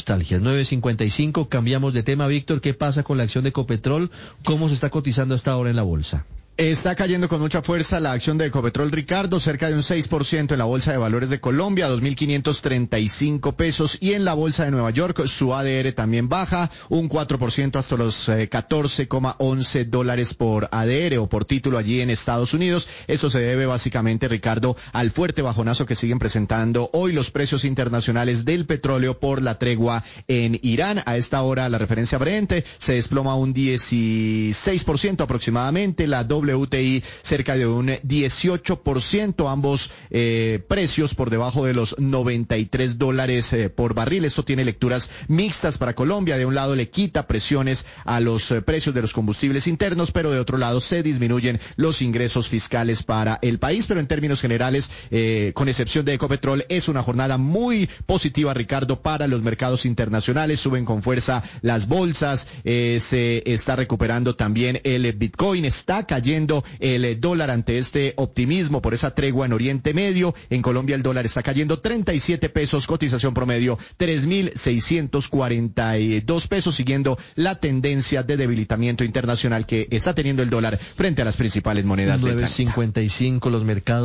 nostalgias. 9:55, cambiamos de tema. Víctor, ¿qué pasa con la acción de Ecopetrol? ¿Cómo se está cotizando hasta ahora en la bolsa? Está cayendo con mucha fuerza la acción de Ecopetrol, Ricardo, cerca de un 6% en la Bolsa de Valores de Colombia, 2.535 pesos, y en la Bolsa de Nueva York su ADR también baja un 4% hasta los 14,11 dólares por ADR o por título allí en Estados Unidos. Eso se debe básicamente, Ricardo, al fuerte bajonazo que siguen presentando hoy los precios internacionales del petróleo por la tregua en Irán. A esta hora la referencia Brent se desploma un 16% aproximadamente, la WTI cerca de un 18%, ambos precios por debajo de los 93 dólares por barril. Esto tiene lecturas mixtas para Colombia. De un lado le quita presiones a los precios de los combustibles internos, pero de otro lado se disminuyen los ingresos fiscales para el país. Pero en términos generales, con excepción de Ecopetrol, es una jornada muy positiva, Ricardo, para los mercados internacionales. Suben con fuerza las bolsas, se está recuperando también el Bitcoin, está cayendo el dólar ante este optimismo por esa tregua en Oriente Medio. En Colombia el dólar está cayendo 37 pesos, cotización promedio 3.642 pesos, siguiendo la tendencia de debilitamiento internacional que está teniendo el dólar frente a las principales monedas del planeta. 9:55, los mercados